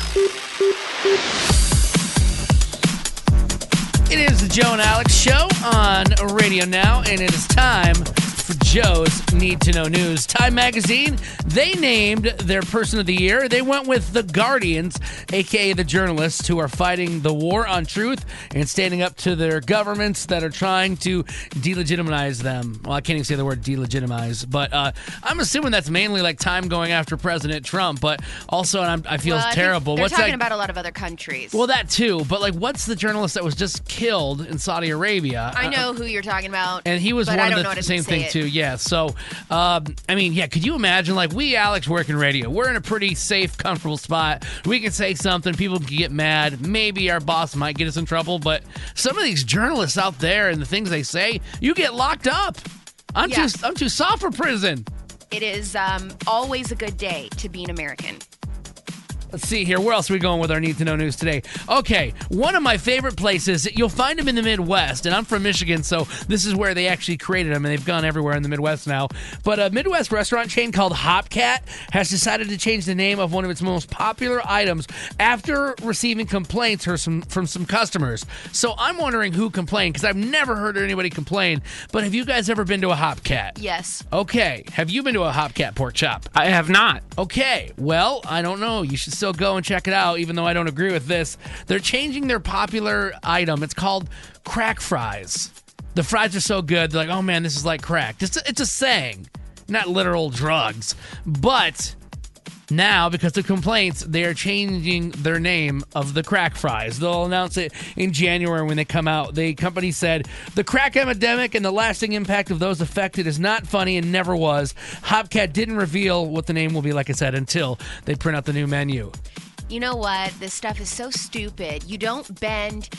It is the Joe and Alex Show on Radio Now, and it is time for Joe's Need to Know News. Time Magazine, they named their Person of the Year. They went with the Guardians, a.k.a. the journalists who are fighting the war on truth and standing up to their governments that are trying to delegitimize them. Well, I can't even say the word delegitimize, but I'm assuming that's mainly like Time going after President Trump, but also I feel terrible. They're talking about a lot of other countries. Well, that too, but like, what's the journalist that was just killed in Saudi Arabia? I know who you're talking about. And he was one of the same thing too. Yeah. So, could you imagine, like, we, Alex, work in radio. We're in a pretty safe, comfortable spot. We can say something. People can get mad. Maybe our boss might get us in trouble. But some of these journalists out there and the things they say, you get locked up. I'm too soft for prison. It is always a good day to be an American. Let's see here. Where else are we going with our Need to Know News today? Okay, one of my favorite places, you'll find them in the Midwest, and I'm from Michigan, so this is where they actually created them, and they've gone everywhere in the Midwest now. But a Midwest restaurant chain called Hopcat has decided to change the name of one of its most popular items after receiving complaints from some customers. So I'm wondering who complained, because I've never heard anybody complain, but have you guys ever been to a Hopcat? Yes. Okay, have you been to a Hopcat pork chop? I have not. Okay, well, I don't know. You should still go and check it out, even though I don't agree with this. They're changing their popular item. It's called crack fries. The fries are so good, they're like, oh man, this is like crack. It's a saying, not literal drugs. But now, because of complaints, they are changing their name of the crack fries. They'll announce it in January when they come out. The company said, the crack epidemic and the lasting impact of those affected is not funny and never was. Hopcat didn't reveal what the name will be, like I said, until they print out the new menu. You know what? This stuff is so stupid. You don't bend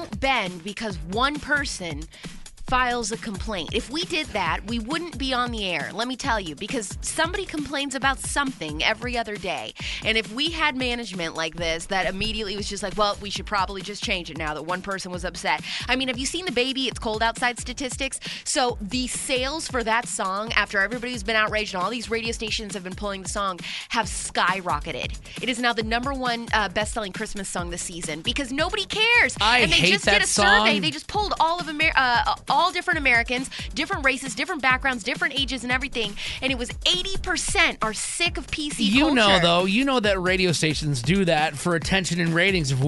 because one person files a complaint. If we did that, we wouldn't be on the air, let me tell you, because somebody complains about something every other day. And if we had management like this that immediately was just like, well, we should probably just change it now that one person was upset. I mean, have you seen the Baby It's Cold Outside statistics? So the sales for that song, after everybody's been outraged and all these radio stations have been pulling the song, have skyrocketed. It is now the #1 best-selling Christmas song this season because nobody cares. And they just did a survey. They just pulled all of all different Americans, different races, different backgrounds, different ages and everything, and it was 80% are sick of PC culture. You know that radio stations do that for attention and ratings. If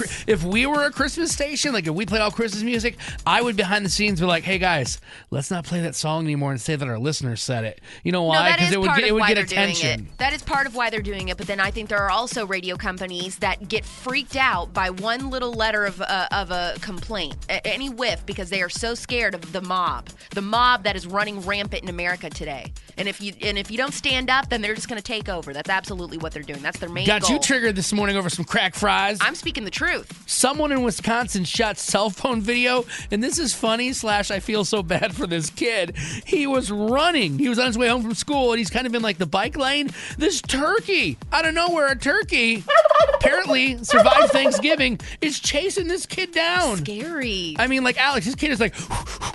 we were a Christmas station, like if we played all Christmas music, I would behind the scenes be like, hey guys, let's not play that song anymore and say that our listeners said it. You know why? Because it would get attention. That is part of why they're doing it, but then I think there are also radio companies that get freaked out by one little letter of a complaint, any whiff, because they are so scared of the mob that is running rampant in America today. And if you don't stand up, then they're just going to take over. That's absolutely what they're doing. That's their main goal. Got you triggered this morning over some crack fries. I'm speaking the truth. Someone in Wisconsin shot cell phone video, and this is funny / I feel so bad for this kid. He was running. He was on his way home from school, and he's kind of in like the bike lane. This turkey, out of nowhere, a turkey, apparently survived Thanksgiving, is chasing this kid down. Scary. I mean, like, Alex, this kid is like,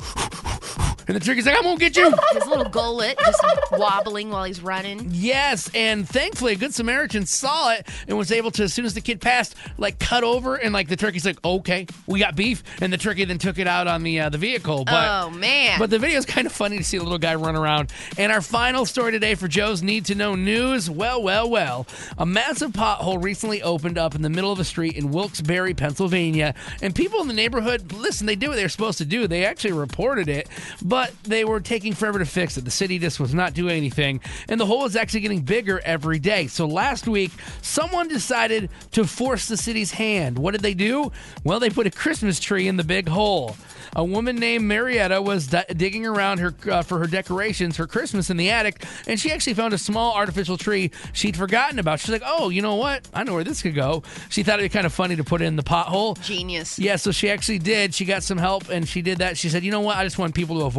and the turkey's like, I'm going to get you. His little gullet just wobbling while he's running. Yes, and thankfully a Good Samaritan saw it and was able to, as soon as the kid passed, like cut over, and like the turkey's like, okay, we got beef, and the turkey then took it out on the vehicle. But, oh, man. But the video's kind of funny to see a little guy run around. And our final story today for Joe's Need to Know News, well, a massive pothole recently opened up in the middle of a street in Wilkes-Barre, Pennsylvania, and people in the neighborhood, listen, they did what they were supposed to do. They actually reported it, but they were taking forever to fix it. The city just was not doing anything, and the hole is actually getting bigger every day. So last week, someone decided to force the city's hand. What did they do? Well, they put a Christmas tree in the big hole. A woman named Marietta was digging around for her decorations for Christmas in the attic, and she actually found a small artificial tree she'd forgotten about. She's like, oh, you know what? I know where this could go. She thought it'd be kind of funny to put it in the pothole. Genius. Yeah, so she actually did. She got some help, and she did that. She said, you know what? I just want people to avoid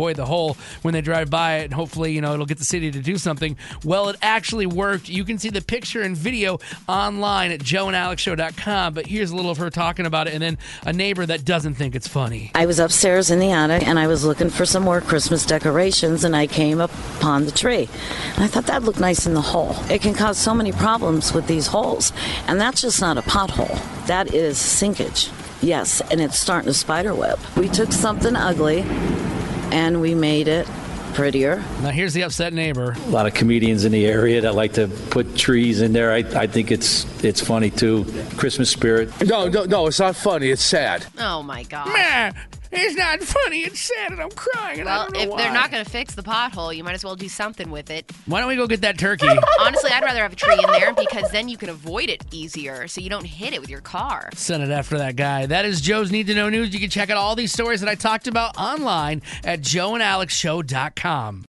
avoid the hole when they drive by it, and hopefully, it'll get the city to do something. Well, it actually worked. You can see the picture and video online at joeandalexshow.com, but here's a little of her talking about it, and then a neighbor that doesn't think it's funny. I was upstairs in the attic, and I was looking for some more Christmas decorations, and I came upon the tree. And I thought that looked nice in the hole. It can cause so many problems with these holes, and that's just not a pothole. That is sinkage. Yes, and it's starting to spiderweb. We took something ugly, and we made it prettier. Now here's the upset neighbor. A lot of comedians in the area that like to put trees in there. I think it's funny too. Christmas spirit. No, it's not funny. It's sad. Oh my God. Meh, it's not funny. It's sad, and I'm crying. And I Well, don't know if why. they're not going to fix the pothole, you might as well do something with it. Why don't we go get that turkey? Honestly, I'd rather have a tree in there because then you can avoid it easier so you don't hit it with your car. Send it after that guy. That is Joe's Need to Know News. You can check out all these stories that I talked about online at joeandalexshow.com.